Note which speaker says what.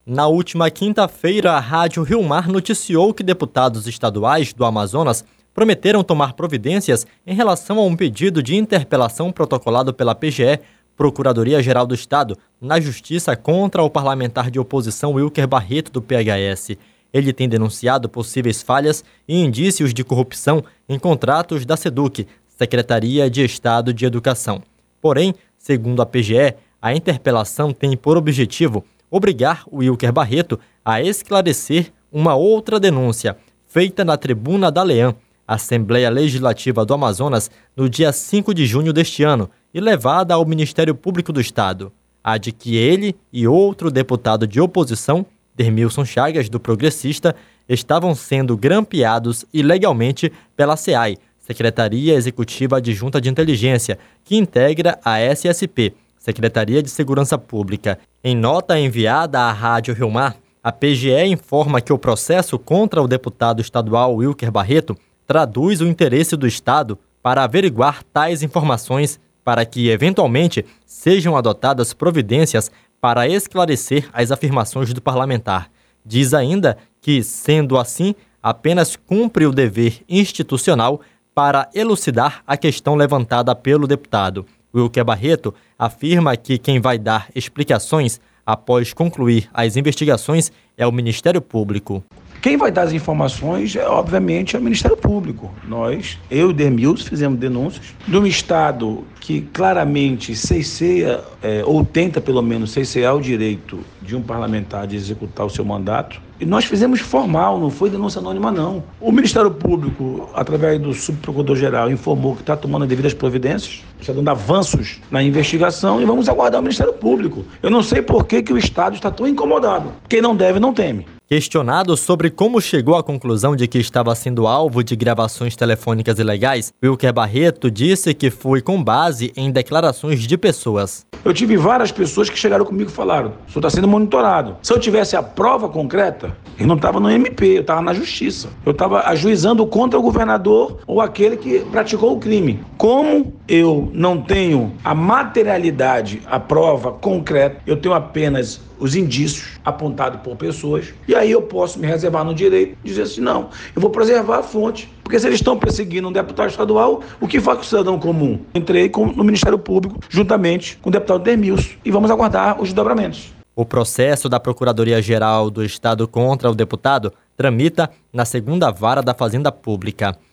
Speaker 1: Na última quinta-feira, a Rádio Rio Mar noticiou que deputados estaduais do Amazonas prometeram tomar providências em relação a um pedido de interpelação protocolado pela PGE, Procuradoria-Geral do Estado, na Justiça contra o parlamentar de oposição Wilker Barreto, do PHS. Ele tem denunciado possíveis falhas e indícios de corrupção em contratos da SEDUC, Secretaria de Estado de Educação. Porém, segundo a PGE, a interpelação tem por objetivo obrigar o Wilker Barreto a esclarecer uma outra denúncia feita na Tribuna da Leã, Assembleia Legislativa do Amazonas, no dia 5 de junho deste ano, e levada ao Ministério Público do Estado, a de que ele e outro deputado de oposição, Dermilson Chagas, do Progressista, estavam sendo grampeados ilegalmente pela SEAI, Secretaria Executiva Adjunta de Inteligência, que integra a SSP, Secretaria de Segurança Pública. Em nota enviada à Rádio Rio Mar, a PGE informa que o processo contra o deputado estadual Wilker Barreto traduz o interesse do Estado para averiguar tais informações para que, eventualmente, sejam adotadas providências para esclarecer as afirmações do parlamentar. Diz ainda que, sendo assim, apenas cumpre o dever institucional para elucidar a questão levantada pelo deputado. Wilker Barreto afirma que quem vai dar explicações após concluir as investigações é o Ministério Público.
Speaker 2: Quem vai dar as informações, obviamente, é o Ministério Público. Eu e o Dermilson, fizemos denúncias de um Estado que claramente ceiceia, ou tenta pelo menos ceicear o direito de um parlamentar de executar o seu mandato. E nós fizemos formal, não foi denúncia anônima, não. O Ministério Público, através do Subprocurador-Geral, informou que está tomando as devidas providências, está dando avanços na investigação e vamos aguardar o Ministério Público. Eu não sei por que o Estado está tão incomodado. Quem não deve, não teme.
Speaker 1: Questionado sobre como chegou à conclusão de que estava sendo alvo de gravações telefônicas ilegais, Wilker Barreto disse que foi com base em declarações de pessoas.
Speaker 2: Eu tive várias pessoas que chegaram comigo e falaram: o senhor está sendo monitorado. Se eu tivesse a prova concreta, eu não estava no MP, eu estava na justiça. Eu estava ajuizando contra o governador ou aquele que praticou o crime. Como eu não tenho a materialidade, a prova concreta, eu tenho apenas os indícios apontados por pessoas, e aí eu posso me reservar no direito de dizer assim: não, eu vou preservar a fonte, porque se eles estão perseguindo um deputado estadual, o que faz com o cidadão comum? Entrei no Ministério Público, juntamente com o deputado Dermilson, e vamos aguardar os desdobramentos.
Speaker 1: O processo da Procuradoria-Geral do Estado contra o deputado tramita na 2ª Vara da Fazenda Pública.